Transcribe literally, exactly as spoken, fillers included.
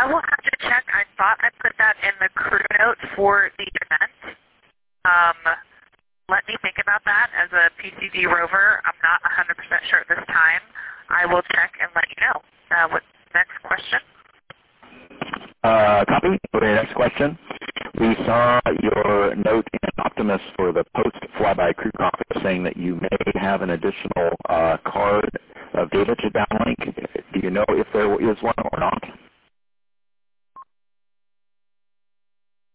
I will have to check. I thought I put that in the crew note for the event. Um, let me think about that as a P C D rover. I'm not one hundred percent sure at this time. I will check and let you know. Uh, what's the next question? Uh, copy. Go to the next question. We saw your note in Optimus for the post-flyby crew conference saying that you may have an additional uh, card of data to downlink. Do you know if there is one or not?